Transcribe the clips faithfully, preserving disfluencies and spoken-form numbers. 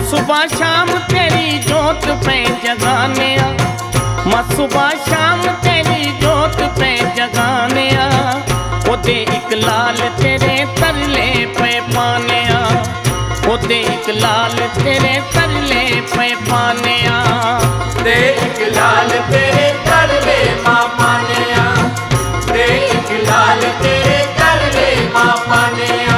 मैं सुबह शाम तेरी जोत पे जगाने आ, मैं सुबह शाम तेरी जोत पे जगाने आ, ओदे एक लाल तेरे तरले पे पाने आ, ओदे एक लाल तेरे तरले पे पाने आ, दे एक लाल तेरे तरले मां पाने आ, दे एक लाल तेरे तरले मां पाने आ।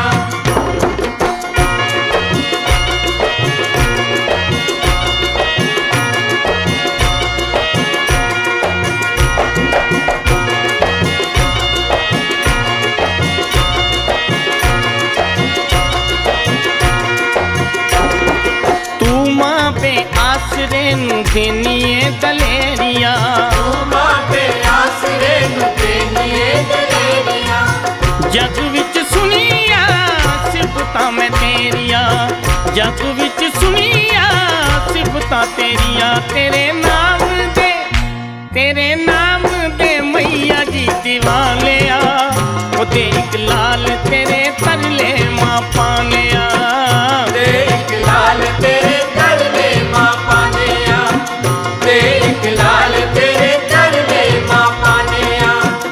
आसरे नू देनीए दलेरिया, तू मां पे आसरे नू देनीए दलेरिया, जग विच सुनिया सिफतां मैं तेरिया, जग विच सुनिया सिफतां तेरिया, तेरे नाम दे तेरे नाम दे मैया जी दीवाने आ, ओदे एक लाल तेरे तरले मां पाने आ, दे एक लाल तेरे तरले मां पाने आ, दे एक लाल तेरे तरले मां पाने आ।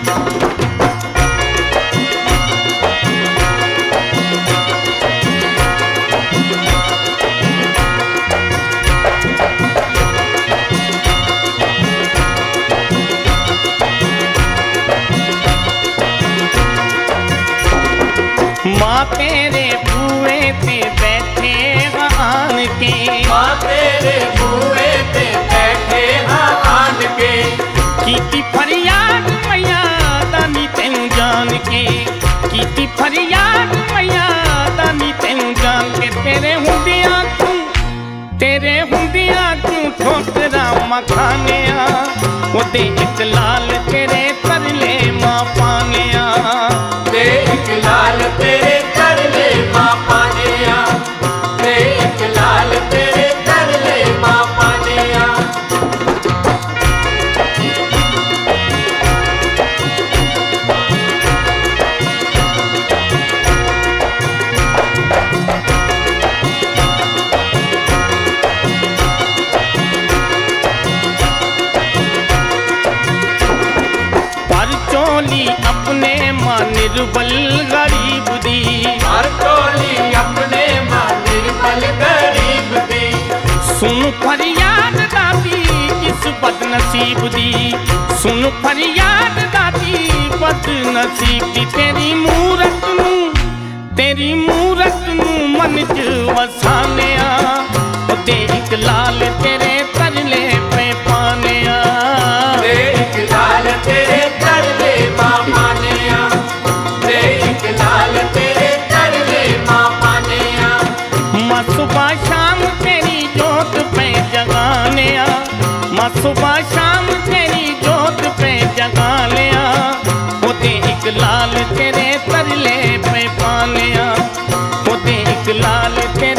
माँ तेरे बूए पे बैठे आन के, माँ तेरे बूए पे बैठे आन के, कीती फरियाद मैया दानी तेनू जान के, कीती फरियाद मैया दानी तेनू जान के, तेरे हुंदियां तू तेरे हुंदियां तू ठोकरा मखाने आ, ओदे एक लाल तेरे तरले मां पाने आ, दे एक लाल तेरे तरले मां पाने आ, दे एक लाल तेरे तरले मां पाने आ। पर चोली अपने मां निर्बल गरीब दी, हर टोली अपने मां निर्बल गरीब दी, सुन फरियाद दादी इस बदनसीब दी, सुन फरियाद दादी बदनसीब दी, तेरी मूरत नू तेरी मूरत नू मन च वसाने आ, ओदे एक लाल तेरे तरले पे पाने आ, दे एक लाल तेरे तरले मां पाने आ, दे एक लाल तेरे तरले मां पाने आ। मैं सुबह शाम तेरी जोत पे जगाने आ, मैं सुबह शाम तेरी जोत पे जगाने आ, ओदे एक लाल तेरे तरले पे पाने आ, ओदे एक लाल तेरे